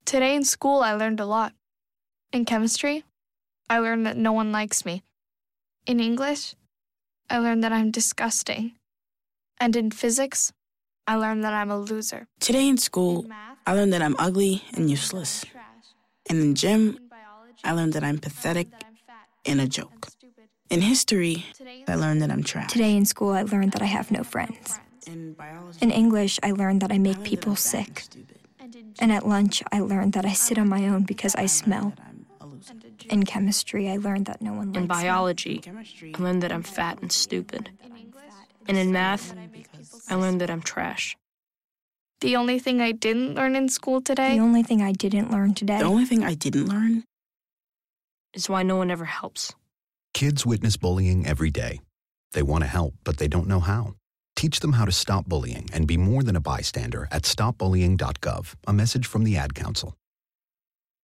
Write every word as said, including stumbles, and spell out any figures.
Today in school, I learned a lot. In chemistry, I learned that no one likes me. In English, I learned that I'm disgusting. And in physics, I learned that I'm a loser. Today in school, I learned that I'm ugly and useless. And in gym, I learned that I'm pathetic and a joke. In history, I learned that I'm trash. Today in school, I learned that I have no friends. In biology, In English, I learned that I make people sick. And at lunch, I learned that I sit on my own because I smell. In chemistry, I learned that no one likes me. In biology, I learned that I'm fat and stupid. And in math, I learned that I'm trash. The only thing I didn't learn in school today The only thing I didn't learn today the only thing I didn't learn Is why no one ever helps. Kids witness bullying every day. They want to help, but they don't know how. Teach them how to stop bullying and be more than a bystander at stop bullying dot gov. A message from the Ad Council.